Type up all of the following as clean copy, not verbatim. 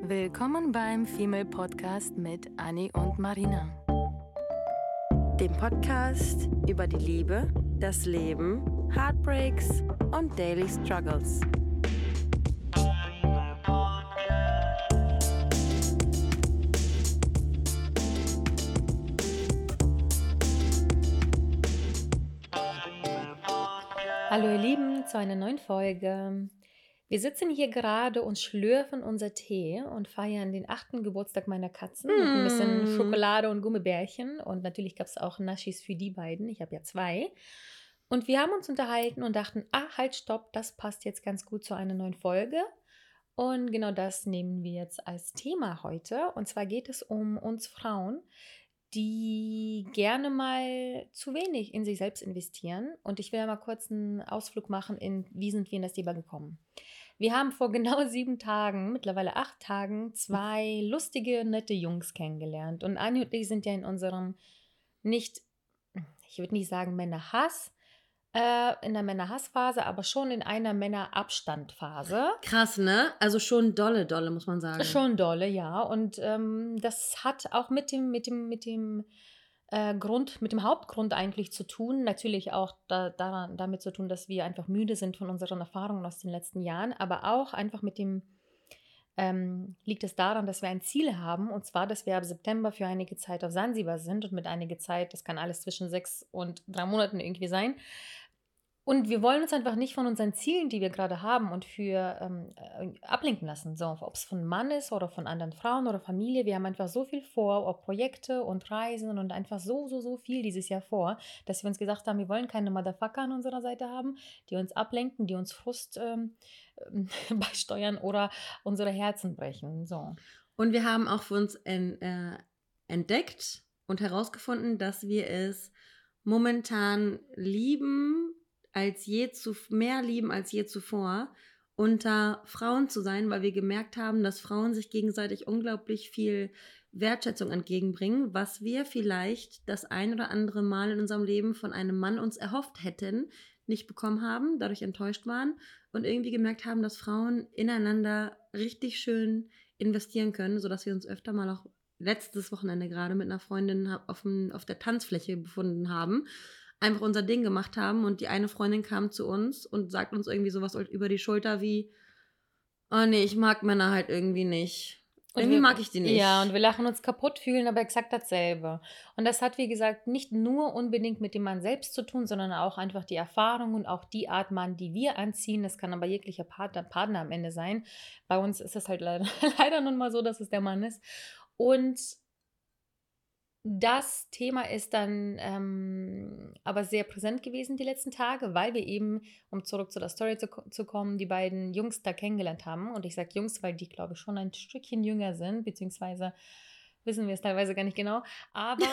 Willkommen beim Female Podcast mit Anni und Marina. Dem Podcast über die Liebe, das Leben, Heartbreaks und Daily Struggles. Hallo ihr Lieben, zu einer neuen Folge. Wir sitzen hier gerade und schlürfen unser Tee und feiern den 8. Geburtstag meiner Katzen mit ein bisschen Schokolade und Gummibärchen. Und natürlich gab es auch Naschis für die beiden. Ich habe ja 2. Und wir haben uns unterhalten und dachten, halt, stopp, das passt jetzt ganz gut zu einer neuen Folge. Und genau das nehmen wir jetzt als Thema heute. Und zwar geht es um uns Frauen, die gerne mal zu wenig in sich selbst investieren. Und ich will ja mal kurz einen Ausflug machen in, wie sind wir in das Thema gekommen. Wir haben vor genau 7 Tagen, mittlerweile 8 Tagen, 2 lustige, nette Jungs kennengelernt. Und Anni und ich sind ja in unserem nicht, ich würde nicht sagen Männerhass, in der Männerhassphase, aber schon in einer Männerabstandphase. Krass, ne? Also schon dolle, muss man sagen. Schon dolle, ja. Und das hat auch mit dem Hauptgrund eigentlich zu tun. Natürlich auch damit zu tun, dass wir einfach müde sind von unseren Erfahrungen aus den letzten Jahren, aber auch einfach liegt es daran, dass wir ein Ziel haben, und zwar, dass wir ab September für einige Zeit auf Sansibar sind, und mit einige Zeit, das kann alles zwischen 6 und 3 Monaten irgendwie sein. Und wir wollen uns einfach nicht von unseren Zielen, die wir gerade haben, und ablenken lassen. So, ob es von Mann ist oder von anderen Frauen oder Familie. Wir haben einfach so viel vor, ob Projekte und Reisen und einfach so viel dieses Jahr vor, dass wir uns gesagt haben, wir wollen keine Motherfucker an unserer Seite haben, die uns ablenken, die uns Frust beisteuern oder unsere Herzen brechen. So. Und wir haben auch für uns entdeckt und herausgefunden, dass wir es momentan mehr lieben als je zuvor, unter Frauen zu sein, weil wir gemerkt haben, dass Frauen sich gegenseitig unglaublich viel Wertschätzung entgegenbringen, was wir vielleicht das ein oder andere Mal in unserem Leben von einem Mann uns erhofft hätten, nicht bekommen haben, dadurch enttäuscht waren und irgendwie gemerkt haben, dass Frauen ineinander richtig schön investieren können, sodass wir uns öfter mal auch letztes Wochenende gerade mit einer Freundin auf der Tanzfläche befunden haben, einfach unser Ding gemacht haben, und die eine Freundin kam zu uns und sagt uns irgendwie sowas über die Schulter wie, oh nee, ich mag Männer halt irgendwie nicht. Irgendwie mag ich die nicht. Ja, und wir lachen uns kaputt, fühlen aber exakt dasselbe. Und das hat, wie gesagt, nicht nur unbedingt mit dem Mann selbst zu tun, sondern auch einfach die Erfahrung und auch die Art Mann, die wir anziehen. Das kann aber jeglicher Partner am Ende sein. Bei uns ist es halt leider nun mal so, dass es der Mann ist. Und das Thema ist dann aber sehr präsent gewesen die letzten Tage, weil wir eben, um zurück zu der Story zu kommen, die beiden Jungs da kennengelernt haben. Und ich sage Jungs, weil die, glaube ich, schon ein Stückchen jünger sind, beziehungsweise wissen wir es teilweise gar nicht genau. Aber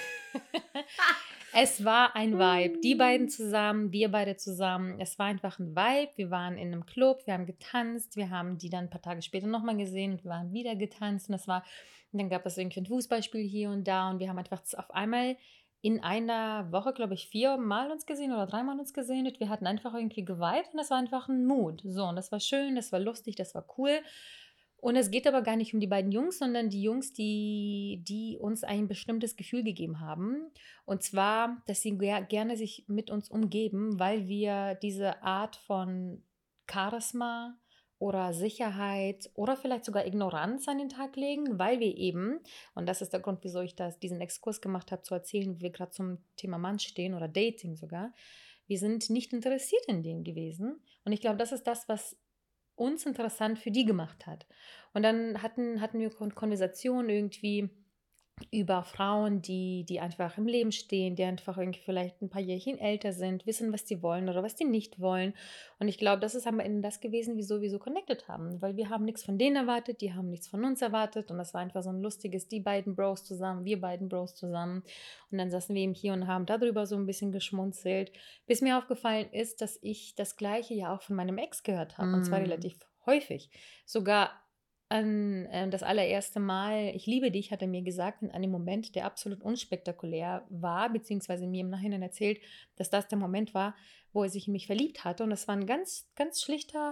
es war ein Vibe. Die beiden zusammen, wir beide zusammen. Es war einfach ein Vibe. Wir waren in einem Club, wir haben getanzt, wir haben die dann ein paar Tage später nochmal gesehen und wir waren wieder getanzt. Und dann gab es irgendwie ein Fußballspiel hier und da, und wir haben einfach auf einmal in einer Woche, glaube ich, 4 Mal uns gesehen oder 3 Mal uns gesehen, und wir hatten einfach irgendwie geweibt, und das war einfach ein Mood. So, und das war schön, das war lustig, das war cool. Und es geht aber gar nicht um die beiden Jungs, sondern die Jungs, die uns ein bestimmtes Gefühl gegeben haben. Und zwar, dass sie gerne sich mit uns umgeben, weil wir diese Art von Charisma oder Sicherheit oder vielleicht sogar Ignoranz an den Tag legen, weil wir eben, und das ist der Grund, wieso ich diesen Exkurs gemacht habe, zu erzählen, wie wir gerade zum Thema Mann stehen oder Dating sogar, wir sind nicht interessiert in denen gewesen. Und ich glaube, das ist das, was uns interessant für die gemacht hat. Und dann hatten wir Konversationen irgendwie über Frauen, die einfach im Leben stehen, die einfach irgendwie vielleicht ein paar Jährchen älter sind, wissen, was die wollen oder was die nicht wollen. Und ich glaube, das ist am Ende das gewesen, wieso wir so connected haben. Weil wir haben nichts von denen erwartet, die haben nichts von uns erwartet. Und das war einfach so ein lustiges, die beiden Bros zusammen, wir beiden Bros zusammen. Und dann saßen wir eben hier und haben darüber so ein bisschen geschmunzelt. Bis mir aufgefallen ist, dass ich das Gleiche ja auch von meinem Ex gehört habe. Und zwar relativ häufig. Sogar das allererste Mal, ich liebe dich, hat er mir gesagt, in einem Moment, der absolut unspektakulär war, beziehungsweise mir im Nachhinein erzählt, dass das der Moment war, wo er sich in mich verliebt hatte. Und das war ein ganz, ganz schlichter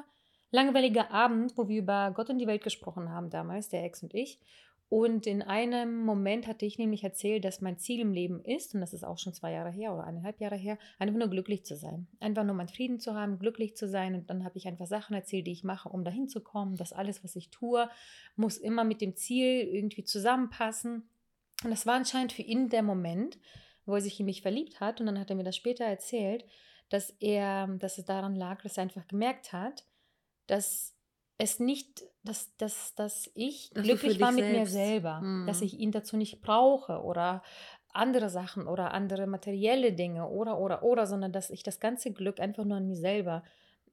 langweiliger Abend, wo wir über Gott und die Welt gesprochen haben damals, der Ex und ich. Und in einem Moment hatte ich nämlich erzählt, dass mein Ziel im Leben ist, und das ist auch schon 2 Jahre her oder 1,5 Jahre her, einfach nur glücklich zu sein. Einfach nur meinen Frieden zu haben, glücklich zu sein. Und dann habe ich einfach Sachen erzählt, die ich mache, um dahin zu kommen. Das alles, was ich tue, muss immer mit dem Ziel irgendwie zusammenpassen. Und das war anscheinend für ihn der Moment, wo er sich in mich verliebt hat. Und dann hat er mir das später erzählt, dass es daran lag, dass er einfach gemerkt hat, dass es nicht, dass ich Dass du für glücklich war dich mit mir selbst. selber, dass ich ihn dazu nicht brauche oder andere Sachen oder andere materielle Dinge oder, sondern dass ich das ganze Glück einfach nur an mir selber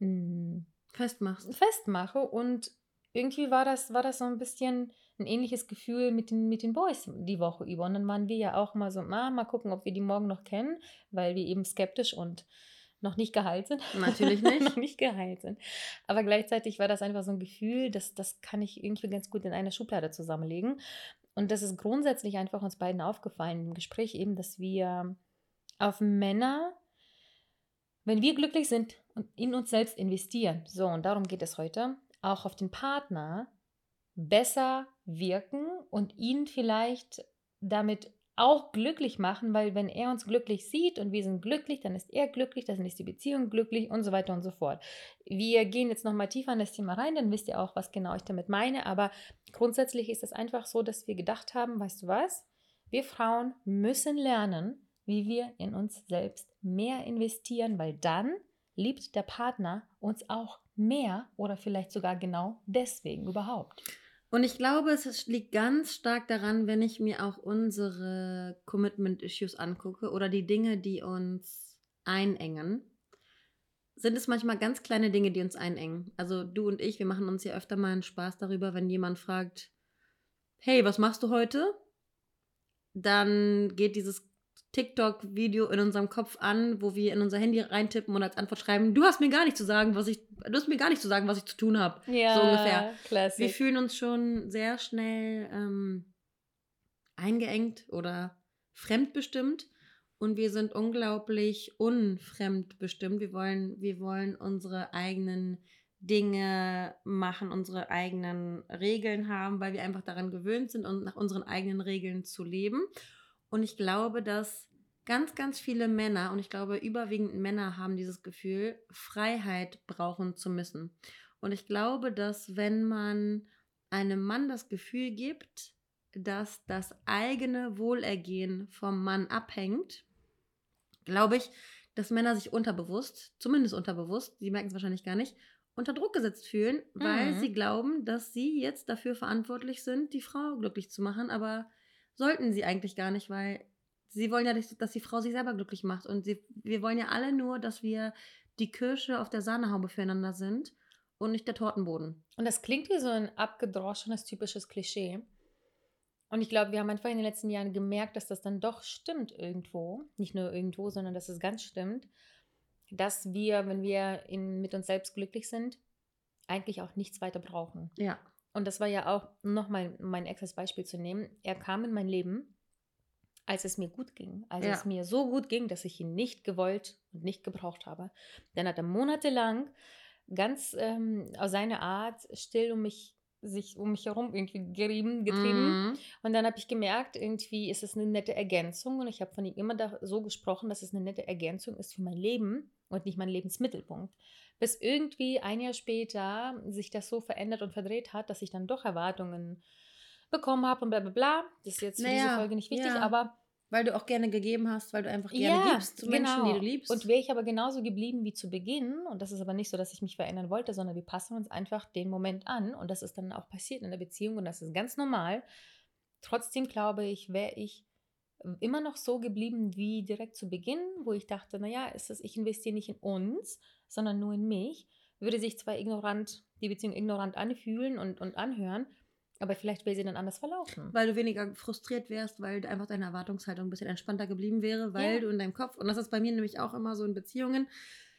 Festmachst. festmache. Und irgendwie war das so ein bisschen ein ähnliches Gefühl mit den Boys die Woche über. Und dann waren wir ja auch mal so, mal gucken, ob wir die morgen noch kennen, weil wir eben skeptisch und noch nicht geheilt sind. Natürlich nicht. Noch nicht geheilt sind. Aber gleichzeitig war das einfach so ein Gefühl, das kann ich irgendwie ganz gut in eine Schublade zusammenlegen. Und das ist grundsätzlich einfach uns beiden aufgefallen im Gespräch eben, dass wir auf Männer, wenn wir glücklich sind und in uns selbst investieren, so, und darum geht es heute, auch auf den Partner besser wirken und ihn vielleicht damit auch glücklich machen, weil wenn er uns glücklich sieht und wir sind glücklich, dann ist er glücklich, dann ist die Beziehung glücklich und so weiter und so fort. Wir gehen jetzt nochmal tiefer in das Thema rein, dann wisst ihr auch, was genau ich damit meine, aber grundsätzlich ist es einfach so, dass wir gedacht haben, weißt du was, wir Frauen müssen lernen, wie wir in uns selbst mehr investieren, weil dann liebt der Partner uns auch mehr oder vielleicht sogar genau deswegen überhaupt. Und ich glaube, es liegt ganz stark daran, wenn ich mir auch unsere Commitment-Issues angucke oder die Dinge, die uns einengen, sind es manchmal ganz kleine Dinge, die uns einengen. Also du und ich, wir machen uns ja öfter mal einen Spaß darüber, wenn jemand fragt, hey, was machst du heute? Dann geht dieses TikTok-Video in unserem Kopf an, wo wir in unser Handy reintippen und als Antwort schreiben, du hast mir gar nicht zu sagen, was ich zu tun habe. Ja, so ungefähr. Classic. Wir fühlen uns schon sehr schnell eingeengt oder fremdbestimmt und wir sind unglaublich unfremdbestimmt. Wir wollen unsere eigenen Dinge machen, unsere eigenen Regeln haben, weil wir einfach daran gewöhnt sind und nach unseren eigenen Regeln zu leben. Und ich glaube, dass ganz, ganz viele Männer, und ich glaube überwiegend Männer haben dieses Gefühl, Freiheit brauchen zu müssen. Und ich glaube, dass wenn man einem Mann das Gefühl gibt, dass das eigene Wohlergehen vom Mann abhängt, glaube ich, dass Männer sich zumindest unterbewusst, sie merken es wahrscheinlich gar nicht, unter Druck gesetzt fühlen, weil sie glauben, dass sie jetzt dafür verantwortlich sind, die Frau glücklich zu machen, aber sollten sie eigentlich gar nicht, weil sie wollen ja, dass die Frau sich selber glücklich macht und wir wollen ja alle nur, dass wir die Kirsche auf der Sahnehaube füreinander sind und nicht der Tortenboden. Und das klingt wie so ein abgedroschenes, typisches Klischee. Und ich glaube, wir haben einfach in den letzten Jahren gemerkt, dass das dann doch stimmt irgendwo. Nicht nur irgendwo, sondern dass es ganz stimmt, dass wir, wenn wir mit uns selbst glücklich sind, eigentlich auch nichts weiter brauchen. Ja. Und das war ja auch, nochmal mein Ex als Beispiel zu nehmen, er kam in mein Leben, als es mir gut ging. Als es mir so gut ging, dass ich ihn nicht gewollt und nicht gebraucht habe. Dann hat er monatelang ganz aus seiner Art still um mich herum irgendwie getrieben. Und dann habe ich gemerkt, irgendwie ist es eine nette Ergänzung. Und ich habe von ihm immer so gesprochen, dass es eine nette Ergänzung ist für mein Leben und nicht mein Lebensmittelpunkt. Bis irgendwie ein Jahr später sich das so verändert und verdreht hat, dass ich dann doch Erwartungen bekommen habe und bla bla bla. Das ist jetzt für diese Folge nicht wichtig, aber weil du auch gerne gegeben hast, weil du einfach gerne gibst zu Menschen, die du liebst. Und wäre ich aber genauso geblieben wie zu Beginn, und das ist aber nicht so, dass ich mich verändern wollte, sondern wir passen uns einfach den Moment an und das ist dann auch passiert in der Beziehung und das ist ganz normal. Trotzdem glaube ich, wäre ich immer noch so geblieben wie direkt zu Beginn, wo ich dachte, naja, ich investiere nicht in uns, sondern nur in mich, würde sich zwar die Beziehung ignorant anfühlen und anhören, aber vielleicht wäre sie dann anders verlaufen. Weil du weniger frustriert wärst, weil einfach deine Erwartungshaltung ein bisschen entspannter geblieben wäre, weil du in deinem Kopf, und das ist bei mir nämlich auch immer so in Beziehungen,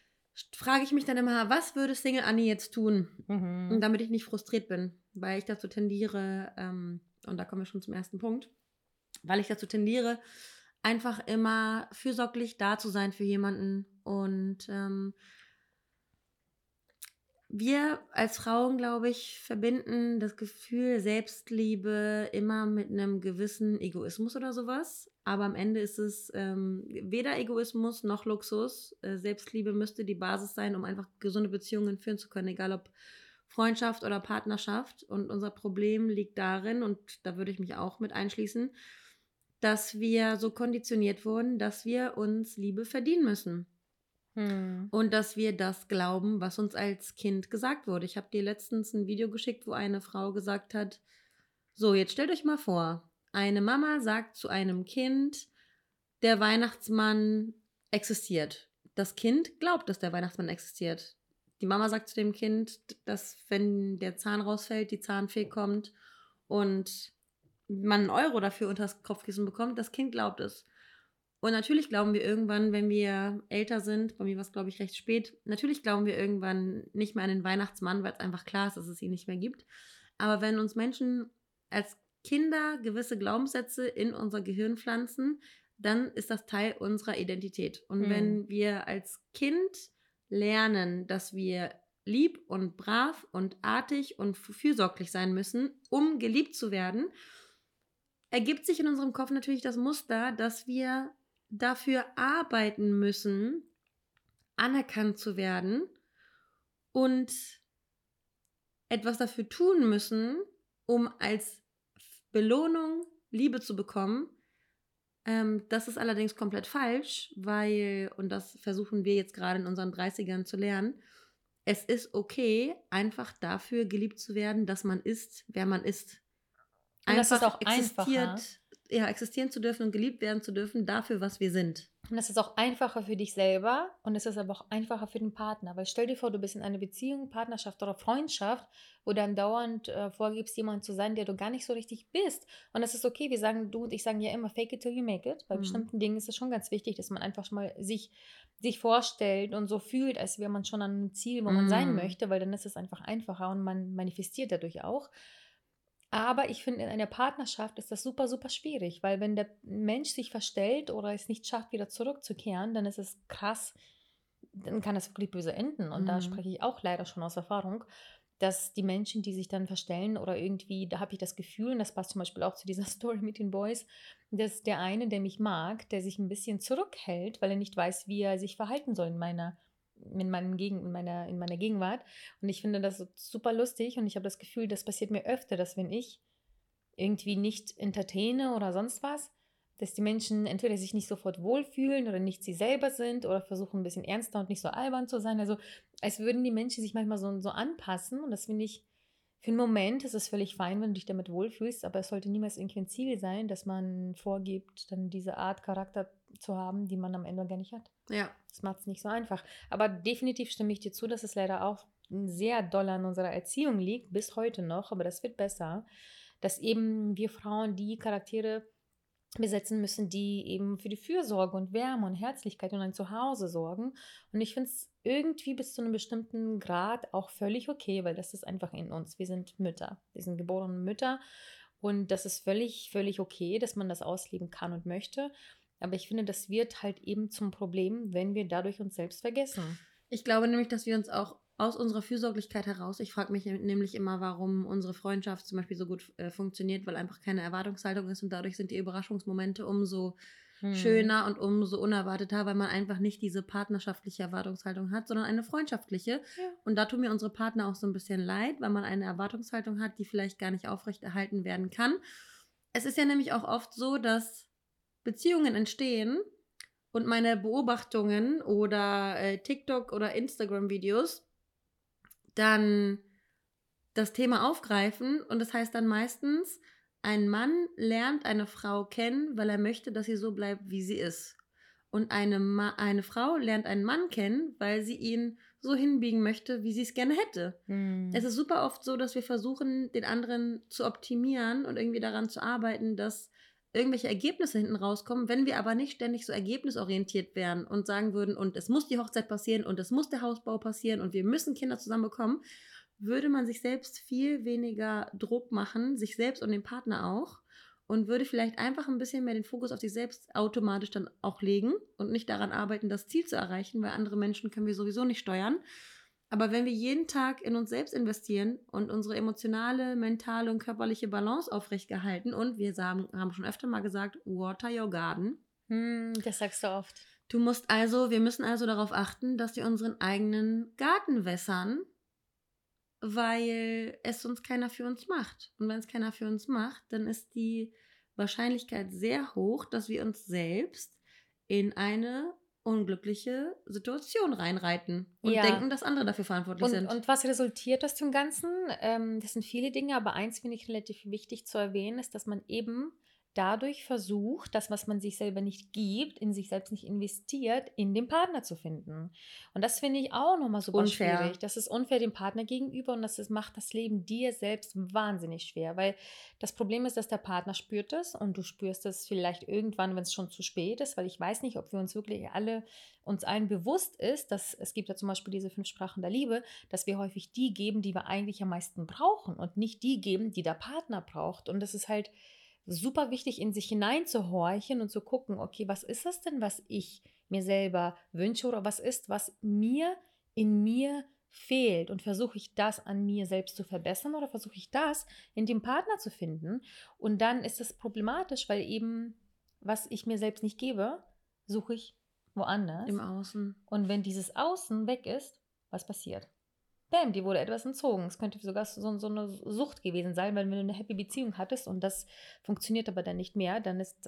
frage ich mich dann immer, was würde Single Anni jetzt tun, und damit ich nicht frustriert bin, weil ich dazu tendiere, und da kommen wir schon zum ersten Punkt, weil ich dazu tendiere, einfach immer fürsorglich da zu sein für jemanden und Wir als Frauen, glaube ich, verbinden das Gefühl Selbstliebe immer mit einem gewissen Egoismus oder sowas. Aber am Ende ist es weder Egoismus noch Luxus. Selbstliebe müsste die Basis sein, um einfach gesunde Beziehungen führen zu können, egal ob Freundschaft oder Partnerschaft. Und unser Problem liegt darin, und da würde ich mich auch mit einschließen, dass wir so konditioniert wurden, dass wir uns Liebe verdienen müssen. Und dass wir das glauben, was uns als Kind gesagt wurde. Ich habe dir letztens ein Video geschickt, wo eine Frau gesagt hat, so, jetzt stellt euch mal vor, eine Mama sagt zu einem Kind, der Weihnachtsmann existiert. Das Kind glaubt, dass der Weihnachtsmann existiert. Die Mama sagt zu dem Kind, dass wenn der Zahn rausfällt, die Zahnfee kommt und man einen Euro dafür unter das Kopfkissen bekommt, das Kind glaubt es. Und natürlich glauben wir irgendwann, wenn wir älter sind, bei mir war es, glaube ich, recht spät, natürlich glauben wir irgendwann nicht mehr an den Weihnachtsmann, weil es einfach klar ist, dass es ihn nicht mehr gibt. Aber wenn uns Menschen als Kinder gewisse Glaubenssätze in unser Gehirn pflanzen, dann ist das Teil unserer Identität. Und wenn wir als Kind lernen, dass wir lieb und brav und artig und fürsorglich sein müssen, um geliebt zu werden, ergibt sich in unserem Kopf natürlich das Muster, dass wir dafür arbeiten müssen, anerkannt zu werden und etwas dafür tun müssen, um als Belohnung Liebe zu bekommen. Das ist allerdings komplett falsch, weil, und das versuchen wir jetzt gerade in unseren 30ern zu lernen, es ist okay, einfach dafür geliebt zu werden, dass man ist, wer man ist. Und das ist auch einfacher. Existieren zu dürfen und geliebt werden zu dürfen dafür, was wir sind. Und das ist auch einfacher für dich selber und es ist aber auch einfacher für den Partner. Weil stell dir vor, du bist in einer Beziehung, Partnerschaft oder Freundschaft, wo du dann dauernd vorgibst, jemand zu sein, der du gar nicht so richtig bist. Und das ist okay, wir sagen, du und ich sagen ja immer, fake it till you make it. Bei bestimmten Dingen ist es schon ganz wichtig, dass man einfach schon mal sich vorstellt und so fühlt, als wäre man schon an einem Ziel, wo man sein möchte, weil dann ist es einfach einfacher und man manifestiert dadurch auch. Aber ich finde, in einer Partnerschaft ist das super, super schwierig, weil wenn der Mensch sich verstellt oder es nicht schafft, wieder zurückzukehren, dann ist es krass, dann kann das wirklich böse enden. Und da spreche ich auch leider schon aus Erfahrung, dass die Menschen, die sich dann verstellen oder irgendwie, da habe ich das Gefühl, und das passt zum Beispiel auch zu dieser Story mit den Boys, dass der eine, der mich mag, der sich ein bisschen zurückhält, weil er nicht weiß, wie er sich verhalten soll in meiner Gegenwart. Und ich finde das so super lustig und ich habe das Gefühl, das passiert mir öfter, dass wenn ich irgendwie nicht entertaine oder sonst was, dass die Menschen entweder sich nicht sofort wohlfühlen oder nicht sie selber sind oder versuchen ein bisschen ernster und nicht so albern zu sein. Also als würden die Menschen sich manchmal so anpassen und das finde ich, für einen Moment ist es völlig fein, wenn du dich damit wohlfühlst, aber es sollte niemals irgendwie ein Ziel sein, dass man vorgibt, dann diese Art Charakter zu haben, die man am Ende gar nicht hat. Ja. Das macht es nicht so einfach. Aber definitiv stimme ich dir zu, dass es leider auch sehr doll an unserer Erziehung liegt, bis heute noch, aber das wird besser, dass eben wir Frauen die Charaktere besetzen müssen, die eben für die Fürsorge und Wärme und Herzlichkeit und ein Zuhause sorgen. Und ich finde es irgendwie bis zu einem bestimmten Grad auch völlig okay, weil das ist einfach in uns. Wir sind Mütter. Wir sind geborene Mütter und das ist völlig, völlig okay, dass man das ausleben kann und möchte. Aber ich finde, das wird halt eben zum Problem, wenn wir dadurch uns selbst vergessen. Ich glaube nämlich, dass wir uns auch aus unserer Fürsorglichkeit heraus, ich frage mich nämlich immer, warum unsere Freundschaft zum Beispiel so gut funktioniert, weil einfach keine Erwartungshaltung ist und dadurch sind die Überraschungsmomente umso schöner und umso unerwarteter, weil man einfach nicht diese partnerschaftliche Erwartungshaltung hat, sondern eine freundschaftliche. Ja. Und da tun mir unsere Partner auch so ein bisschen leid, weil man eine Erwartungshaltung hat, die vielleicht gar nicht aufrechterhalten werden kann. Es ist ja nämlich auch oft so, dass Beziehungen entstehen und meine Beobachtungen oder TikTok- oder Instagram-Videos dann das Thema aufgreifen und das heißt dann meistens, ein Mann lernt eine Frau kennen, weil er möchte, dass sie so bleibt, wie sie ist. Und eine Frau lernt einen Mann kennen, weil sie ihn so hinbiegen möchte, wie sie es gerne hätte. Es ist super oft so, dass wir versuchen, den anderen zu optimieren und irgendwie daran zu arbeiten, dass irgendwelche Ergebnisse hinten rauskommen, wenn wir aber nicht ständig so ergebnisorientiert wären und sagen würden, und es muss die Hochzeit passieren und es muss der Hausbau passieren und wir müssen Kinder zusammen bekommen, würde man sich selbst viel weniger Druck machen, sich selbst und den Partner auch, und würde vielleicht einfach ein bisschen mehr den Fokus auf sich selbst automatisch dann auch legen und nicht daran arbeiten, das Ziel zu erreichen, weil andere Menschen können wir sowieso nicht steuern. Aber wenn wir jeden Tag in uns selbst investieren und unsere emotionale, mentale und körperliche Balance aufrechterhalten und wir haben schon öfter mal gesagt, water your garden. Das sagst du oft. Wir müssen also darauf achten, dass wir unseren eigenen Garten wässern, weil es sonst keiner für uns macht. Und wenn es keiner für uns macht, dann ist die Wahrscheinlichkeit sehr hoch, dass wir uns selbst in eine unglückliche Situation reinreiten und denken, dass andere dafür verantwortlich sind. Und was resultiert aus dem Ganzen? Das sind viele Dinge, aber eins finde ich relativ wichtig zu erwähnen, ist, dass man eben dadurch versucht, das, was man sich selber nicht gibt, in sich selbst nicht investiert, in den Partner zu finden. Und das finde ich auch nochmal super schwierig. Das ist unfair dem Partner gegenüber und macht das Leben dir selbst wahnsinnig schwer, weil das Problem ist, dass der Partner spürt es und du spürst es vielleicht irgendwann, wenn es schon zu spät ist, weil ich weiß nicht, ob wir uns wirklich uns allen bewusst ist, dass es gibt ja zum Beispiel diese 5 Sprachen der Liebe, dass wir häufig die geben, die wir eigentlich am meisten brauchen und nicht die geben, die der Partner braucht. Und das ist halt super wichtig, in sich hineinzuhorchen und zu gucken, okay, was ist das denn, was ich mir selber wünsche oder was ist, was mir in mir fehlt und versuche ich das an mir selbst zu verbessern oder versuche ich das in dem Partner zu finden und dann ist es problematisch, weil eben, was ich mir selbst nicht gebe, suche ich woanders. Im Außen. Und wenn dieses Außen weg ist, was passiert? Bam, die wurde etwas entzogen. Es könnte sogar so eine Sucht gewesen sein, weil wenn du eine happy Beziehung hattest und das funktioniert aber dann nicht mehr, dann ist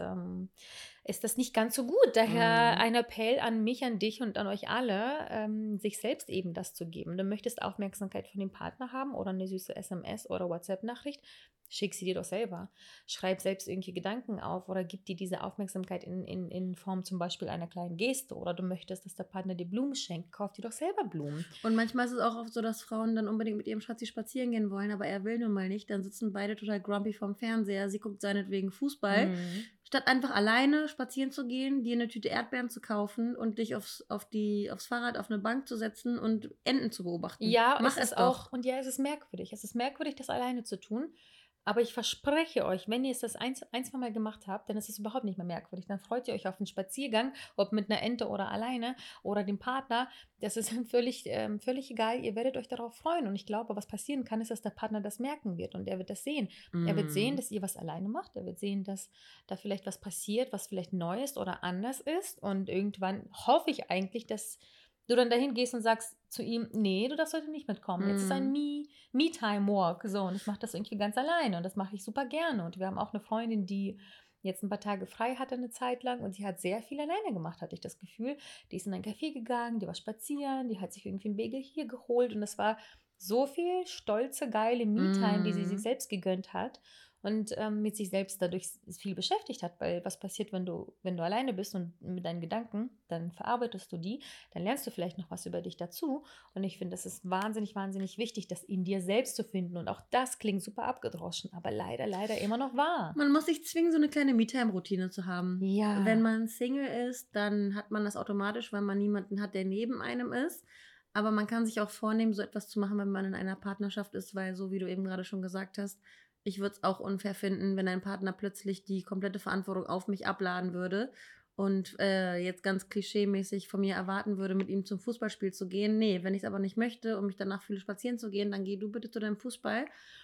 das nicht ganz so gut. Daher ein Appell an mich, an dich und an euch alle, sich selbst eben das zu geben. Du möchtest Aufmerksamkeit von dem Partner haben oder eine süße SMS oder WhatsApp-Nachricht, schick sie dir doch selber. Schreib selbst irgendwie Gedanken auf oder gib dir diese Aufmerksamkeit in Form zum Beispiel einer kleinen Geste oder du möchtest, dass der Partner dir Blumen schenkt, kauf dir doch selber Blumen. Und manchmal ist es auch oft so, dass Frauen dann unbedingt mit ihrem Schatzi spazieren gehen wollen, aber er will nun mal nicht. Dann sitzen beide total grumpy vorm Fernseher. Sie guckt seinetwegen Fußball. Statt einfach alleine spazieren zu gehen, dir eine Tüte Erdbeeren zu kaufen und dich aufs Fahrrad auf eine Bank zu setzen und Enten zu beobachten. Ja, mach es auch. Und ja, es ist merkwürdig. Es ist merkwürdig, das alleine zu tun. Aber ich verspreche euch, wenn ihr es das ein, zwei Mal gemacht habt, dann ist es überhaupt nicht mehr merkwürdig. Dann freut ihr euch auf einen Spaziergang, ob mit einer Ente oder alleine oder dem Partner. Das ist völlig egal. Ihr werdet euch darauf freuen. Und ich glaube, was passieren kann, ist, dass der Partner das merken wird und er wird das sehen. Er wird sehen, dass ihr was alleine macht. Er wird sehen, dass da vielleicht was passiert, was vielleicht neu ist oder anders ist. Und irgendwann hoffe ich eigentlich, dass du dann dahin gehst und sagst zu ihm, nee, du darfst heute nicht mitkommen. Jetzt ist ein Me-Time-Walk. So, und ich mache das irgendwie ganz alleine und das mache ich super gerne. Und wir haben auch eine Freundin, die jetzt ein paar Tage frei hatte eine Zeit lang und sie hat sehr viel alleine gemacht, hatte ich das Gefühl. Die ist in ein Café gegangen, die war spazieren, die hat sich irgendwie einen Bagel hier geholt und das war so viel stolze, geile Me-Time, die sie sich selbst gegönnt hat. Und mit sich selbst dadurch viel beschäftigt hat, weil was passiert, wenn du alleine bist und mit deinen Gedanken, dann verarbeitest du die, dann lernst du vielleicht noch was über dich dazu und ich finde, das ist wahnsinnig, wahnsinnig wichtig, das in dir selbst zu finden und auch das klingt super abgedroschen, aber leider immer noch wahr. Man muss sich zwingen, so eine kleine Me-Time-Routine zu haben. Ja. Wenn man Single ist, dann hat man das automatisch, weil man niemanden hat, der neben einem ist. Aber man kann sich auch vornehmen, so etwas zu machen, wenn man in einer Partnerschaft ist, weil so wie du eben gerade schon gesagt hast, ich würde es auch unfair finden, wenn ein Partner plötzlich die komplette Verantwortung auf mich abladen würde und jetzt ganz klischeemäßig von mir erwarten würde, mit ihm zum Fußballspiel zu gehen. Nee, wenn ich es aber nicht möchte und mich danach fühle, spazieren zu gehen, dann geh du bitte zu deinem Fußball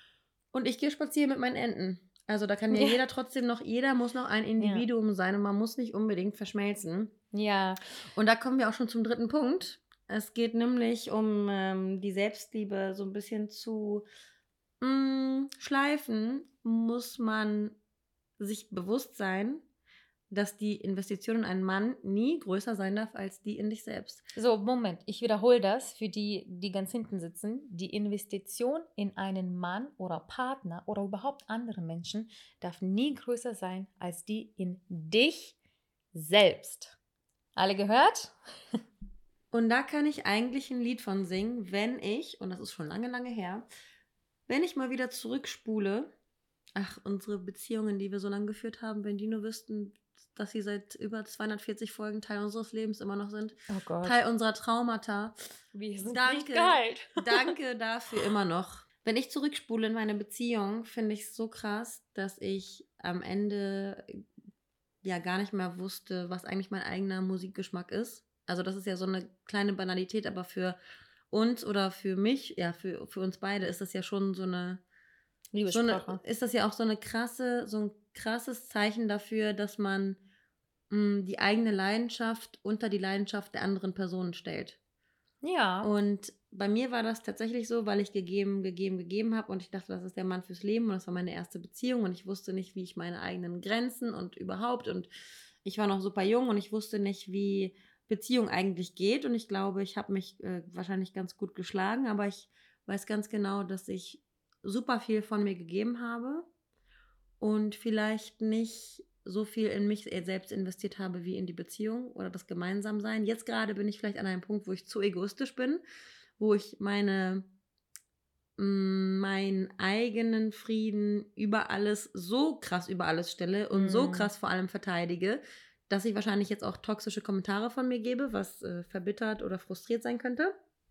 und ich gehe spazieren mit meinen Enten. Also da kann ja jeder muss noch ein Individuum sein und man muss nicht unbedingt verschmelzen. Ja. Und da kommen wir auch schon zum 3. Punkt. Es geht nämlich um die Selbstliebe so ein bisschen zu schleifen, muss man sich bewusst sein, dass die Investition in einen Mann nie größer sein darf als die in dich selbst. So, Moment, ich wiederhole das für die ganz hinten sitzen. Die Investition in einen Mann oder Partner oder überhaupt andere Menschen darf nie größer sein als die in dich selbst. Alle gehört? Und da kann ich eigentlich ein Lied von singen, wenn ich, und das ist schon lange, lange her, wenn ich mal wieder zurückspule, unsere Beziehungen, die wir so lange geführt haben, wenn die nur wüssten, dass sie seit über 240 Folgen Teil unseres Lebens immer noch sind. Oh Gott. Teil unserer Traumata. Wir sind nicht geil. Danke dafür immer noch. Wenn ich zurückspule in meine Beziehung, finde ich es so krass, dass ich am Ende ja gar nicht mehr wusste, was eigentlich mein eigener Musikgeschmack ist. Also das ist ja so eine kleine Banalität, aber für uns oder für mich, ja, für uns beide ist das ja schon Liebessprache. ist das ja auch so ein krasses Zeichen dafür, dass man die eigene Leidenschaft unter die Leidenschaft der anderen Person stellt. Ja. Und bei mir war das tatsächlich so, weil ich gegeben habe und ich dachte, das ist der Mann fürs Leben und das war meine erste Beziehung und ich wusste nicht, wie ich meine eigenen Grenzen und überhaupt und ich war noch super jung und ich wusste nicht, wie Beziehung eigentlich geht und ich glaube, ich habe mich wahrscheinlich ganz gut geschlagen, aber ich weiß ganz genau, dass ich super viel von mir gegeben habe und vielleicht nicht so viel in mich selbst investiert habe wie in die Beziehung oder das Gemeinsamsein. Jetzt gerade bin ich vielleicht an einem Punkt, wo ich zu egoistisch bin, wo ich meinen eigenen Frieden so krass über alles stelle und so krass vor allem verteidige, dass ich wahrscheinlich jetzt auch toxische Kommentare von mir gebe, was verbittert oder frustriert sein könnte.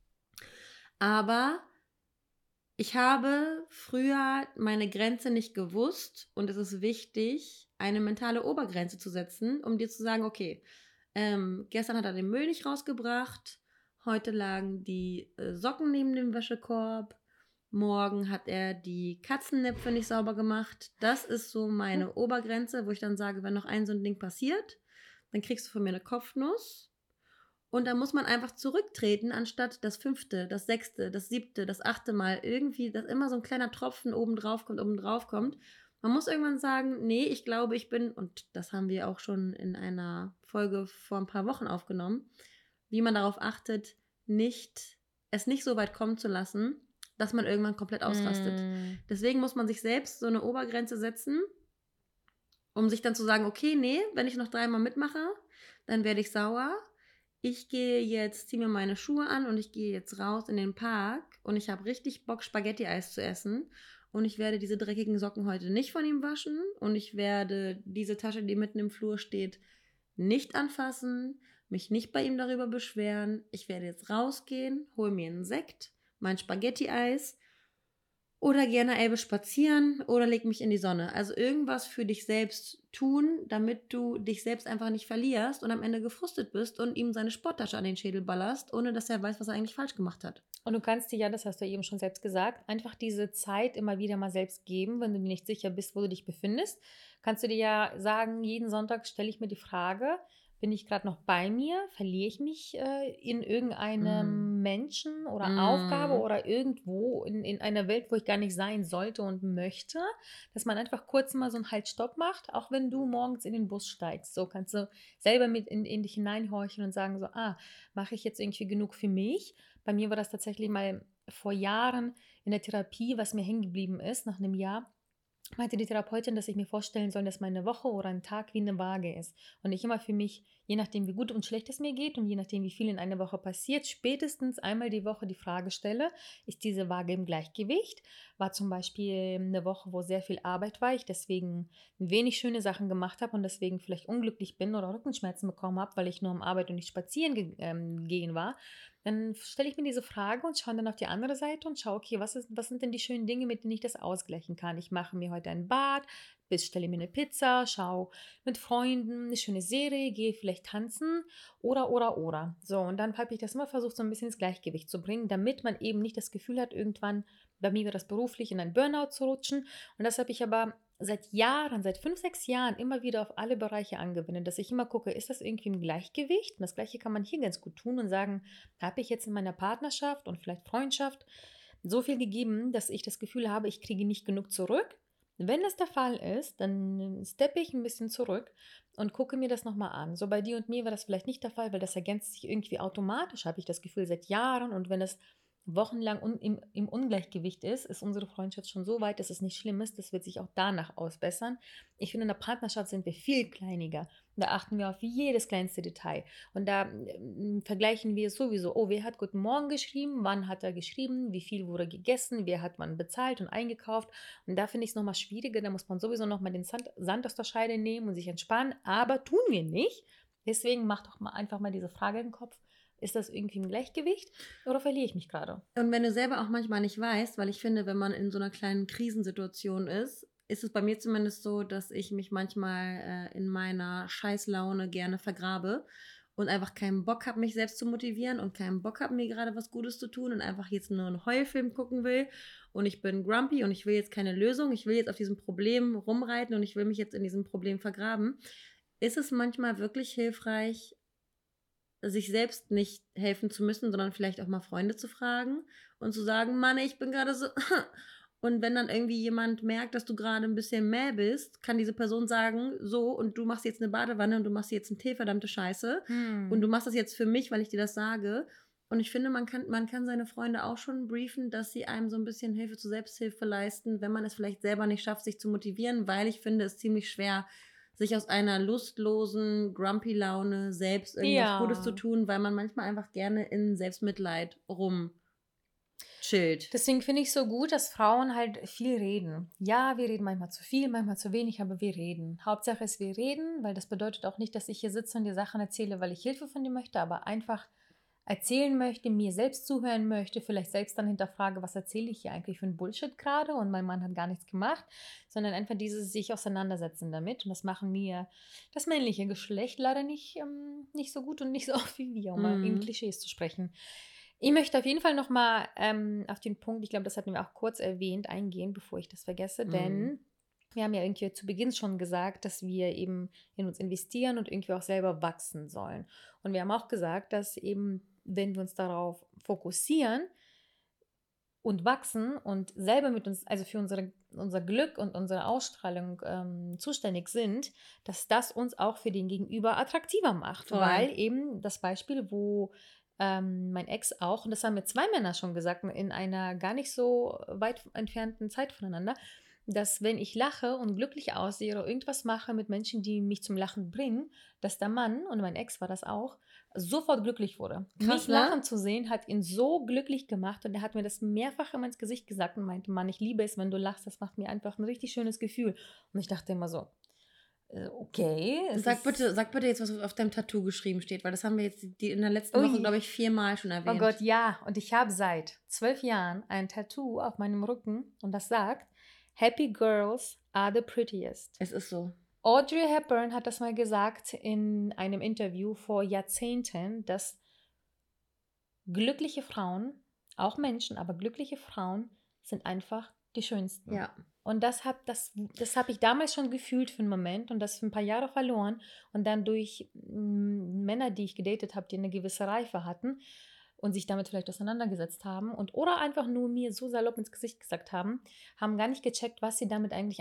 Aber ich habe früher meine Grenze nicht gewusst und es ist wichtig, eine mentale Obergrenze zu setzen, um dir zu sagen, okay, gestern hat er den Müll nicht rausgebracht, heute lagen die Socken neben dem Wäschekorb, morgen hat er die Katzennäpfe nicht sauber gemacht. Das ist so meine Obergrenze, wo ich dann sage, wenn noch ein so ein Ding passiert, dann kriegst du von mir eine Kopfnuss. Und da muss man einfach zurücktreten, anstatt das 5., das 6., das 7., das 8. Mal irgendwie, dass immer so ein kleiner Tropfen oben drauf kommt. Man muss irgendwann sagen, nee, ich glaube, ich bin, und das haben wir auch schon in einer Folge vor ein paar Wochen aufgenommen, wie man darauf achtet, es nicht so weit kommen zu lassen, dass man irgendwann komplett ausrastet. Deswegen muss man sich selbst so eine Obergrenze setzen, um sich dann zu sagen, okay, nee, wenn ich noch 3 Mal mitmache, dann werde ich sauer. Ich ziehe mir meine Schuhe an und ich gehe jetzt raus in den Park und ich habe richtig Bock, Spaghetti-Eis zu essen. Und ich werde diese dreckigen Socken heute nicht von ihm waschen und ich werde diese Tasche, die mitten im Flur steht, nicht anfassen, mich nicht bei ihm darüber beschweren. Ich werde jetzt rausgehen, hole mir einen Sekt, mein Spaghetti-Eis oder gehe an der Elbe spazieren oder leg mich in die Sonne. Also irgendwas für dich selbst tun, damit du dich selbst einfach nicht verlierst und am Ende gefrustet bist und ihm seine Sporttasche an den Schädel ballerst, ohne dass er weiß, was er eigentlich falsch gemacht hat. Und du kannst dir ja, das hast du eben schon selbst gesagt, einfach diese Zeit immer wieder mal selbst geben, wenn du dir nicht sicher bist, wo du dich befindest. Kannst du dir ja sagen, jeden Sonntag stelle ich mir die Frage, bin ich gerade noch bei mir? Verliere ich mich in irgendeinem Menschen oder Aufgabe oder irgendwo in einer Welt, wo ich gar nicht sein sollte und möchte? Dass man einfach kurz mal so einen Halt-Stopp macht, auch wenn du morgens in den Bus steigst. So kannst du selber mit in dich hineinhorchen und sagen so, mache ich jetzt irgendwie genug für mich? Bei mir war das tatsächlich mal vor Jahren in der Therapie, was mir hängen geblieben ist, nach einem Jahr meinte die Therapeutin, dass ich mir vorstellen soll, dass meine Woche oder ein Tag wie eine Waage ist. Und ich immer für mich, je nachdem wie gut und schlecht es mir geht und je nachdem wie viel in einer Woche passiert, spätestens einmal die Woche die Frage stelle, ist diese Waage im Gleichgewicht? War zum Beispiel eine Woche, wo sehr viel Arbeit war, ich deswegen wenig schöne Sachen gemacht habe und deswegen vielleicht unglücklich bin oder Rückenschmerzen bekommen habe, weil ich nur am Arbeit und nicht spazieren gehen war. Dann stelle ich mir diese Frage und schaue dann auf die andere Seite und schaue, okay, was sind denn die schönen Dinge, mit denen ich das ausgleichen kann? Ich mache mir heute ein Bad, stelle mir eine Pizza, schaue mit Freunden eine schöne Serie, gehe vielleicht tanzen oder. So, und dann habe ich das immer versucht, so ein bisschen ins Gleichgewicht zu bringen, damit man eben nicht das Gefühl hat, irgendwann bei mir war das beruflich in einen Burnout zu rutschen. Und das habe ich aber seit Jahren, seit 5, 6 Jahren immer wieder auf alle Bereiche angewendet, dass ich immer gucke, ist das irgendwie im Gleichgewicht? Und das Gleiche kann man hier ganz gut tun und sagen, habe ich jetzt in meiner Partnerschaft und vielleicht Freundschaft so viel gegeben, dass ich das Gefühl habe, ich kriege nicht genug zurück. Wenn das der Fall ist, dann steppe ich ein bisschen zurück und gucke mir das nochmal an. So bei dir und mir war das vielleicht nicht der Fall, weil das ergänzt sich irgendwie automatisch, habe ich das Gefühl, seit Jahren. Und wenn das wochenlang im Ungleichgewicht ist unsere Freundschaft schon so weit, dass es nicht schlimm ist. Das wird sich auch danach ausbessern. Ich finde, in der Partnerschaft sind wir viel kleiniger. Da achten wir auf jedes kleinste Detail. Und da vergleichen wir sowieso, wer hat Guten Morgen geschrieben, wann hat er geschrieben, wie viel wurde gegessen, wer hat man bezahlt und eingekauft. Und da finde ich es nochmal schwieriger. Da muss man sowieso nochmal den Sand aus der Scheide nehmen und sich entspannen. Aber tun wir nicht. Deswegen mach doch mal einfach mal diese Frage im Kopf. Ist das irgendwie im Gleichgewicht oder verliere ich mich gerade? Und wenn du selber auch manchmal nicht weißt, weil ich finde, wenn man in so einer kleinen Krisensituation ist es bei mir zumindest so, dass ich mich manchmal in meiner Scheißlaune gerne vergrabe und einfach keinen Bock habe, mich selbst zu motivieren und keinen Bock habe, mir gerade was Gutes zu tun und einfach jetzt nur einen Heulfilm gucken will und ich bin grumpy und ich will jetzt keine Lösung, ich will jetzt auf diesem Problem rumreiten und ich will mich jetzt in diesem Problem vergraben, ist es manchmal wirklich hilfreich, sich selbst nicht helfen zu müssen, sondern vielleicht auch mal Freunde zu fragen und zu sagen, Mann, ich bin gerade so. Und wenn dann irgendwie jemand merkt, dass du gerade ein bisschen mäh bist, kann diese Person sagen, so, und du machst jetzt eine Badewanne und du machst jetzt einen Tee, verdammte Scheiße. Und du machst das jetzt für mich, weil ich dir das sage. Und ich finde, man kann seine Freunde auch schon briefen, dass sie einem so ein bisschen Hilfe zur Selbsthilfe leisten, wenn man es vielleicht selber nicht schafft, sich zu motivieren, weil ich finde es ziemlich schwer, sich aus einer lustlosen Grumpy-Laune selbst irgendwas Gutes zu tun, weil man manchmal einfach gerne in Selbstmitleid rumchillt. Deswegen finde ich so gut, dass Frauen halt viel reden. Ja, wir reden manchmal zu viel, manchmal zu wenig, aber wir reden. Hauptsache ist, wir reden, weil das bedeutet auch nicht, dass ich hier sitze und dir Sachen erzähle, weil ich Hilfe von dir möchte, aber einfach erzählen möchte, mir selbst zuhören möchte, vielleicht selbst dann hinterfrage, was erzähle ich hier eigentlich für ein Bullshit gerade und mein Mann hat gar nichts gemacht, sondern einfach dieses sich auseinandersetzen damit. Und das machen mir das männliche Geschlecht leider nicht so gut und nicht so oft wie wir, um mal in Klischees zu sprechen. Ich möchte auf jeden Fall nochmal auf den Punkt, ich glaube, das hatten wir auch kurz erwähnt, eingehen, bevor ich das vergesse, denn wir haben ja irgendwie zu Beginn schon gesagt, dass wir eben in uns investieren und irgendwie auch selber wachsen sollen. Und wir haben auch gesagt, dass eben, wenn wir uns darauf fokussieren und wachsen und selber mit uns, also für unser Glück und unsere Ausstrahlung zuständig sind, dass das uns auch für den Gegenüber attraktiver macht. Voll. Weil eben das Beispiel, wo mein Ex auch, und das haben mir 2 Männer schon gesagt, in einer gar nicht so weit entfernten Zeit voneinander, dass wenn ich lache und glücklich aussehe oder irgendwas mache mit Menschen, die mich zum Lachen bringen, dass der Mann, und mein Ex war das auch, sofort glücklich wurde. Krass, Mich ne? lachen zu sehen, hat ihn so glücklich gemacht und er hat mir das mehrfach immer ins Gesicht gesagt und meinte, Mann, ich liebe es, wenn du lachst, das macht mir einfach ein richtig schönes Gefühl. Und ich dachte immer so, okay. Sag bitte jetzt, was auf deinem Tattoo geschrieben steht, weil das haben wir jetzt in der letzten Woche, glaube ich, 4-mal schon erwähnt. Oh Gott, ja. Und ich habe seit 12 Jahren ein Tattoo auf meinem Rücken und das sagt, Happy girls are the prettiest. Es ist so. Audrey Hepburn hat das mal gesagt in einem Interview vor Jahrzehnten, dass glückliche Frauen, auch Menschen, aber glückliche Frauen sind einfach die schönsten. Ja. Und das hab ich damals schon gefühlt für einen Moment und das für ein paar Jahre verloren. Und dann durch Männer, die ich gedatet habe, die eine gewisse Reife hatten und sich damit vielleicht auseinandergesetzt haben oder einfach nur mir so salopp ins Gesicht gesagt haben gar nicht gecheckt, was sie damit eigentlich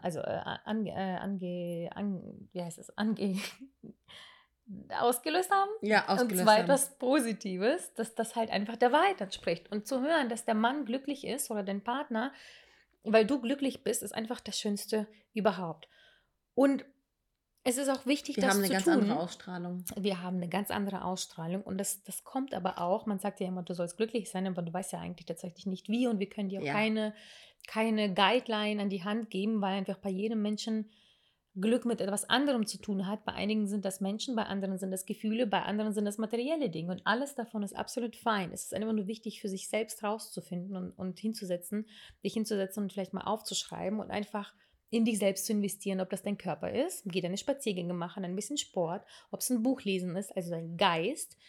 ausgelöst haben. Ja, ausgelöst und zwar haben. etwas Positives, dass das halt einfach der Wahrheit entspricht. Und zu hören, dass der Mann glücklich ist oder dein Partner, weil du glücklich bist, ist einfach das Schönste überhaupt. Und es ist auch wichtig, Wir das haben zu eine ganz tun. andere Ausstrahlung. Wir haben eine ganz andere Ausstrahlung und das kommt aber auch, man sagt ja immer, du sollst glücklich sein, aber du weißt ja eigentlich tatsächlich nicht wie und wir können dir auch keine Guideline an die Hand geben, weil einfach bei jedem Menschen Glück mit etwas anderem zu tun hat. Bei einigen sind das Menschen, bei anderen sind das Gefühle, bei anderen sind das materielle Dinge und alles davon ist absolut fein. Es ist einfach nur wichtig, für sich selbst rauszufinden und dich hinzusetzen und vielleicht mal aufzuschreiben und einfach in dich selbst zu investieren, ob das dein Körper ist, geh deine Spaziergänge machen, ein bisschen Sport, ob es ein Buch lesen ist, also dein Geist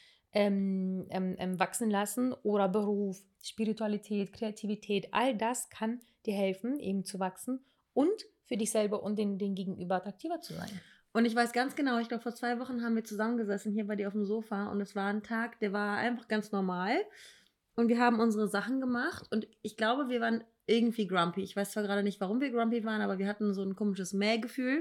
wachsen lassen oder Beruf, Spiritualität, Kreativität, all das kann dir helfen, eben zu wachsen und für dich selber und den Gegenüber attraktiver zu sein. Und ich weiß ganz genau, ich glaube, vor 2 Wochen haben wir zusammengesessen hier bei dir auf dem Sofa und es war ein Tag, der war einfach ganz normal und wir haben unsere Sachen gemacht und ich glaube, wir waren irgendwie grumpy. Ich weiß zwar gerade nicht, warum wir grumpy waren, aber wir hatten so ein komisches Mähgefühl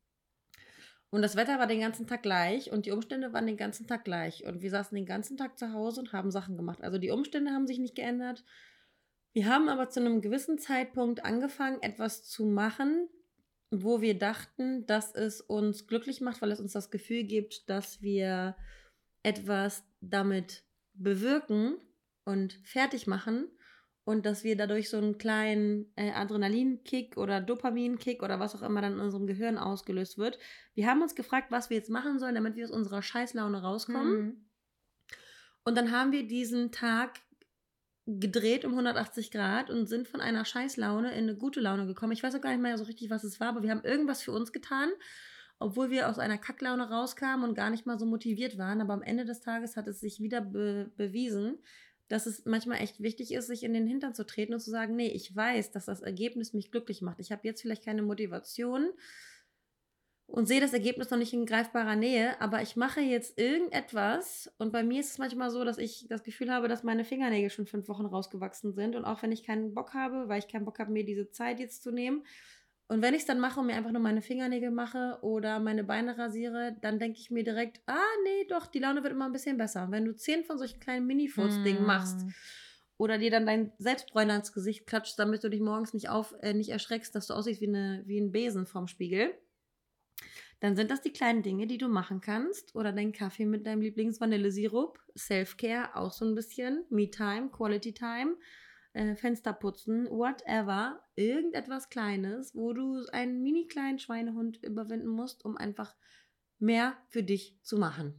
und das Wetter war den ganzen Tag gleich und die Umstände waren den ganzen Tag gleich und wir saßen den ganzen Tag zu Hause und haben Sachen gemacht. Also die Umstände haben sich nicht geändert. Wir haben aber zu einem gewissen Zeitpunkt angefangen, etwas zu machen, wo wir dachten, dass es uns glücklich macht, weil es uns das Gefühl gibt, dass wir etwas damit bewirken und fertig machen und dass wir dadurch so einen kleinen Adrenalinkick oder Dopaminkick oder was auch immer dann in unserem Gehirn ausgelöst wird. Wir haben uns gefragt, was wir jetzt machen sollen, damit wir aus unserer Scheißlaune rauskommen. Und dann haben wir diesen Tag gedreht um 180 Grad und sind von einer Scheißlaune in eine gute Laune gekommen. Ich weiß auch gar nicht mehr so richtig, was es war, aber wir haben irgendwas für uns getan obwohl wir aus einer Kacklaune rauskamen und gar nicht mal so motiviert waren. Aber am Ende des Tages hat es sich wieder bewiesen, dass es manchmal echt wichtig ist, sich in den Hintern zu treten und zu sagen, nee, ich weiß, dass das Ergebnis mich glücklich macht. Ich habe jetzt vielleicht keine Motivation und sehe das Ergebnis noch nicht in greifbarer Nähe, aber ich mache jetzt irgendetwas und bei mir ist es manchmal so, dass ich das Gefühl habe, dass meine Fingernägel schon 5 Wochen rausgewachsen sind und auch wenn ich keinen Bock habe, weil ich keinen Bock habe, mir diese Zeit jetzt zu nehmen und wenn ich es dann mache und mir einfach nur meine Fingernägel mache oder meine Beine rasiere, dann denke ich mir direkt, nee, doch, die Laune wird immer ein bisschen besser. Wenn du 10 von solchen kleinen Mini-Furz-Dingen machst oder dir dann dein Selbstbräuner ins Gesicht klatschst, damit du dich morgens nicht erschreckst, dass du aussiehst wie ein Besen vorm Spiegel, dann sind das die kleinen Dinge, die du machen kannst. Oder dein Kaffee mit deinem Lieblingsvanillesirup, Self-Care, auch so ein bisschen, Me-Time, Quality-Time, Fenster putzen, whatever. Irgendetwas Kleines, wo du einen mini-kleinen Schweinehund überwinden musst, um einfach mehr für dich zu machen.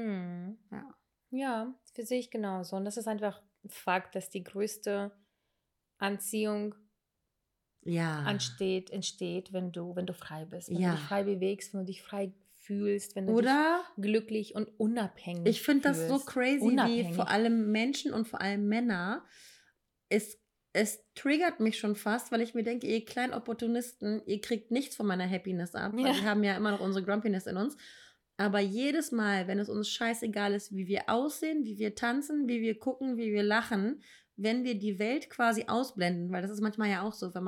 Ja, das sehe ich genauso. Und das ist einfach Fakt, dass die größte Anziehung entsteht, wenn du frei bist, wenn du dich frei bewegst, wenn du dich frei fühlst, wenn du dich glücklich und unabhängig Ich finde das so crazy, wie vor allem Menschen und vor allem Männer, es triggert mich schon fast, weil ich mir denke, ihr kleinen Opportunisten, ihr kriegt nichts von meiner Happiness ab, weil wir haben ja immer noch unsere Grumpiness in uns. Aber jedes Mal, wenn es uns scheißegal ist, wie wir aussehen, wie wir tanzen, wie wir gucken, wie wir lachen, wenn wir die Welt quasi ausblenden, weil das ist manchmal ja auch so, wenn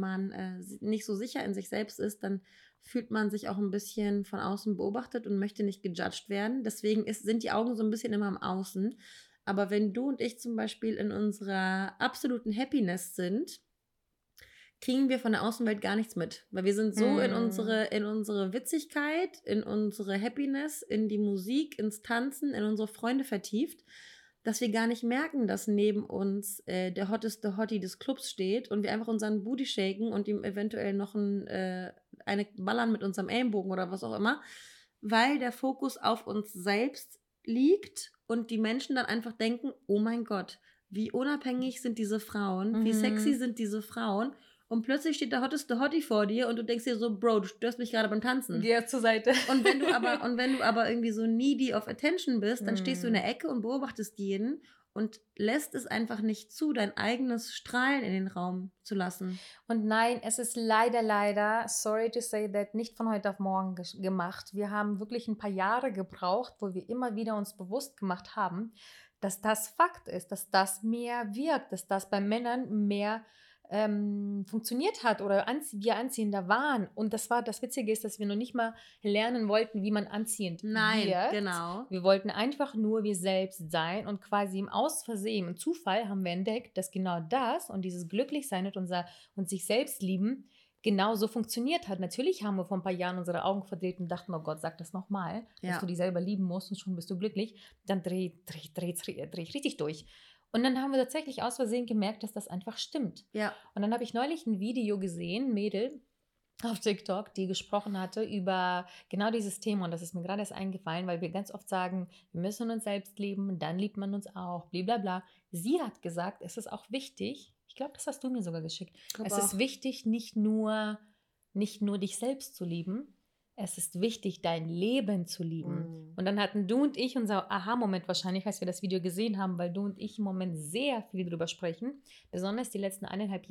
man nicht so sicher in sich selbst ist, dann fühlt man sich auch ein bisschen von außen beobachtet und möchte nicht gejudged werden. Deswegen sind die Augen so ein bisschen immer im Außen. Aber wenn du und ich zum Beispiel in unserer absoluten Happiness sind, kriegen wir von der Außenwelt gar nichts mit. Weil wir sind so in unsere Witzigkeit, in unsere Happiness, in die Musik, ins Tanzen, in unsere Freunde vertieft, dass wir gar nicht merken, dass neben uns der hotteste Hottie des Clubs steht und wir einfach unseren Booty shaken und ihm eventuell noch eine ballern mit unserem Ellenbogen oder was auch immer, weil der Fokus auf uns selbst liegt und die Menschen dann einfach denken, oh mein Gott, wie unabhängig sind diese Frauen, wie sexy sind diese Frauen und plötzlich steht der hotteste Hottie vor dir und du denkst dir so, Bro, du störst mich gerade beim Tanzen. Geh zur Seite. Und wenn du aber irgendwie so needy of attention bist, dann stehst du in der Ecke und beobachtest jeden und lässt es einfach nicht zu, dein eigenes Strahlen in den Raum zu lassen. Und nein, es ist leider, sorry to say that, nicht von heute auf morgen gemacht. Wir haben wirklich ein paar Jahre gebraucht, wo wir immer wieder uns bewusst gemacht haben, dass das Fakt ist, dass das mehr wirkt, dass das bei Männern mehr funktioniert hat oder wir anziehender waren. Und das Witzige ist, dass wir noch nicht mal lernen wollten, wie man anziehend wird. Genau. Wir wollten einfach nur wir selbst sein und quasi im Versehen, im Zufall haben wir entdeckt, dass genau das und dieses Glücklichsein und sich selbst lieben genau so funktioniert hat. Natürlich haben wir vor ein paar Jahren unsere Augen verdreht und dachten, oh Gott, sag das nochmal, dass du dich selber lieben musst und schon bist du glücklich. Dann dreh ich richtig durch. Und dann haben wir tatsächlich aus Versehen gemerkt, dass das einfach stimmt. Ja. Und dann habe ich neulich ein Video gesehen, Mädel auf TikTok, die gesprochen hatte über genau dieses Thema. Und das ist mir gerade erst eingefallen, weil wir ganz oft sagen, wir müssen uns selbst lieben, dann liebt man uns auch, blablabla. Sie hat gesagt, es ist auch wichtig, ich glaube, das hast du mir sogar geschickt, es ist wichtig, nicht nur dich selbst zu lieben, es ist wichtig, dein Leben zu lieben. Und dann hatten du und ich unser Aha-Moment wahrscheinlich, als wir das Video gesehen haben, weil du und ich im Moment sehr viel drüber sprechen, besonders die letzten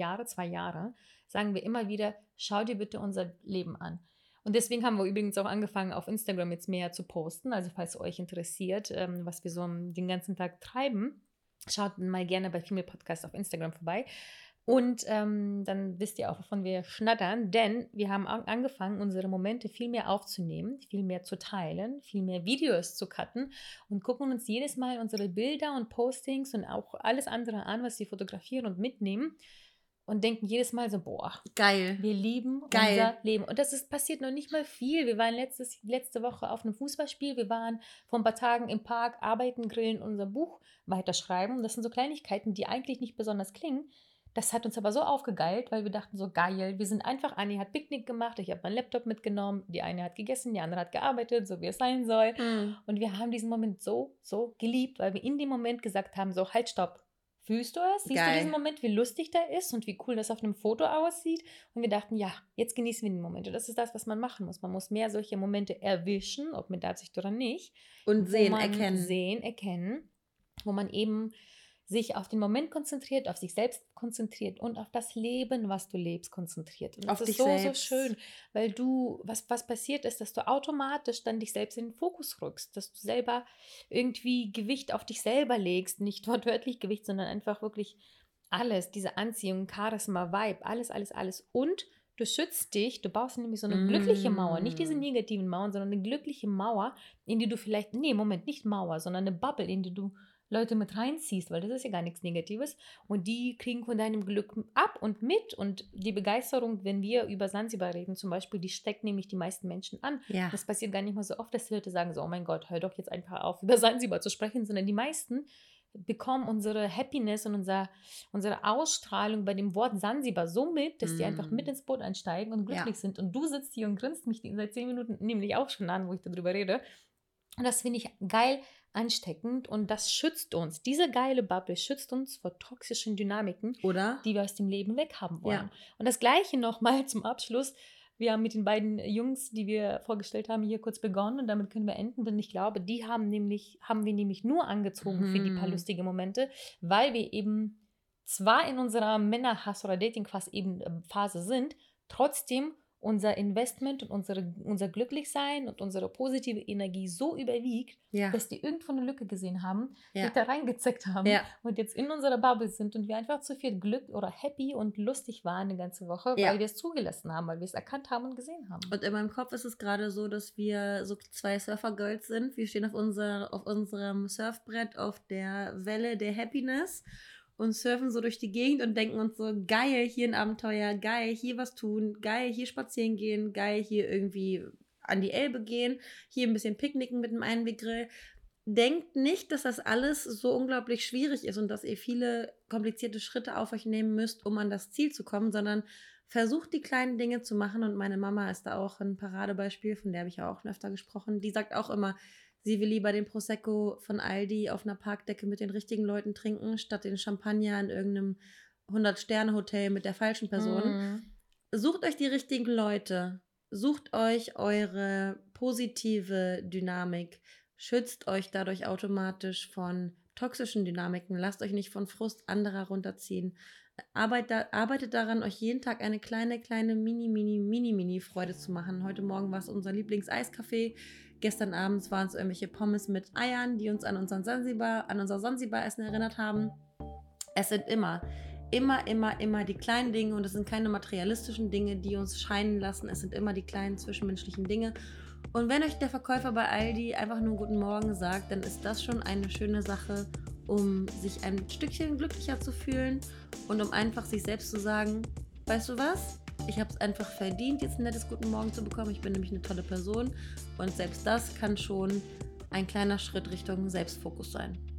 2 Jahre, sagen wir immer wieder, schau dir bitte unser Leben an. Und deswegen haben wir übrigens auch angefangen, auf Instagram jetzt mehr zu posten, also falls euch interessiert, was wir so den ganzen Tag treiben, schaut mal gerne bei Female Podcast auf Instagram vorbei. Und dann wisst ihr auch, wovon wir schnattern, denn wir haben angefangen, unsere Momente viel mehr aufzunehmen, viel mehr zu teilen, viel mehr Videos zu cutten und gucken uns jedes Mal unsere Bilder und Postings und auch alles andere an, was wir fotografieren und mitnehmen und denken jedes Mal so, boah, geil, wir lieben unser Leben. Und das passiert noch nicht mal viel. Wir waren letzte Woche auf einem Fußballspiel, wir waren vor ein paar Tagen im Park, arbeiten, grillen, unser Buch weiterschreiben. Das sind so Kleinigkeiten, die eigentlich nicht besonders klingen. Das hat uns aber so aufgegeilt, weil wir dachten so, geil, wir sind einfach, Anni hat Picknick gemacht, ich habe meinen Laptop mitgenommen, die eine hat gegessen, die andere hat gearbeitet, so wie es sein soll. Und wir haben diesen Moment so geliebt, weil wir in dem Moment gesagt haben, so, halt, stopp, Fühlst du es? Siehst Geil. du diesen Moment, wie lustig der ist und wie cool das auf einem Foto aussieht? Und wir dachten, ja, jetzt genießen wir den Moment. Und das ist das, was man machen muss. Man muss mehr solche Momente erwischen, ob mit Absicht oder nicht. Und sehen, wo man erkennen. erkennen, wo man eben sich auf den Moment konzentriert, auf sich selbst konzentriert und auf das Leben, was du lebst, konzentriert. Und Auf das dich ist so selbst. schön, weil was passiert ist, dass du automatisch dann dich selbst in den Fokus rückst, dass du selber irgendwie Gewicht auf dich selber legst, nicht wortwörtlich Gewicht, sondern einfach wirklich alles, diese Anziehung, Charisma, Vibe, alles, alles, alles. Und du schützt dich, du baust nämlich so eine glückliche Mauer, nicht diese negativen Mauern, sondern eine glückliche Mauer, in die du vielleicht, nicht Mauer, sondern eine Bubble, in die du Leute mit reinziehst, weil das ist ja gar nichts Negatives und die kriegen von deinem Glück ab und mit und die Begeisterung, wenn wir über Sansibar reden zum Beispiel, die steckt nämlich die meisten Menschen an. Ja. Das passiert gar nicht mal so oft, dass die Leute sagen so, oh mein Gott, hör doch jetzt einfach auf, über Sansibar zu sprechen, sondern die meisten bekommen unsere Happiness und unsere Ausstrahlung bei dem Wort Sansibar so mit, dass die einfach mit ins Boot einsteigen und glücklich sind. Und du sitzt hier und grinst mich seit 10 Minuten nämlich auch schon an, wo ich darüber rede. Und das finde ich geil ansteckend und das schützt uns. Diese geile Bubble schützt uns vor toxischen Dynamiken, Oder? die wir aus dem Leben weghaben wollen. Ja. Und das Gleiche nochmal zum Abschluss. Wir haben mit den beiden Jungs, die wir vorgestellt haben, hier kurz begonnen und damit können wir enden, denn ich glaube, die haben wir nämlich nur angezogen für die paar lustige Momente, weil wir eben zwar in unserer Männerhass- oder Dating-Phase sind, trotzdem unser Investment und unser Glücklichsein und unsere positive Energie so überwiegt, dass die irgendwo eine Lücke gesehen haben, sich da reingezeckt haben und jetzt in unserer Bubble sind und wir einfach zu viel Glück oder happy und lustig waren eine ganze Woche, weil wir es zugelassen haben, weil wir es erkannt haben und gesehen haben. Und in meinem Kopf ist es gerade so, dass wir so 2 Surfer-Girls sind. Wir stehen auf unserem Surfbrett auf der Welle der Happiness und surfen so durch die Gegend und denken uns so, geil, hier ein Abenteuer, geil, hier was tun, geil, hier spazieren gehen, geil, hier irgendwie an die Elbe gehen, hier ein bisschen picknicken mit dem Einweggrill. Denkt nicht, dass das alles so unglaublich schwierig ist und dass ihr viele komplizierte Schritte auf euch nehmen müsst, um an das Ziel zu kommen, sondern versucht die kleinen Dinge zu machen und meine Mama ist da auch ein Paradebeispiel, von der habe ich ja auch schon öfter gesprochen, die sagt auch immer, sie will lieber den Prosecco von Aldi auf einer Parkdecke mit den richtigen Leuten trinken, statt den Champagner in irgendeinem 100-Sterne-Hotel mit der falschen Person. Sucht euch die richtigen Leute. Sucht euch eure positive Dynamik. Schützt euch dadurch automatisch von toxischen Dynamiken. Lasst euch nicht von Frust anderer runterziehen. Arbeitet daran, euch jeden Tag eine kleine, mini Freude zu machen. Heute Morgen war es unser Lieblings-Eiskaffee. Gestern Abends waren es irgendwelche Pommes mit Eiern, die uns an unser Sansibar-Essen erinnert haben. Es sind immer die kleinen Dinge und es sind keine materialistischen Dinge, die uns scheinen lassen. Es sind immer die kleinen zwischenmenschlichen Dinge. Und wenn euch der Verkäufer bei Aldi einfach nur Guten Morgen sagt, dann ist das schon eine schöne Sache, um sich ein Stückchen glücklicher zu fühlen und um einfach sich selbst zu sagen, weißt du was? Ich habe es einfach verdient, jetzt ein nettes Guten Morgen zu bekommen. Ich bin nämlich eine tolle Person und selbst das kann schon ein kleiner Schritt Richtung Selbstfokus sein.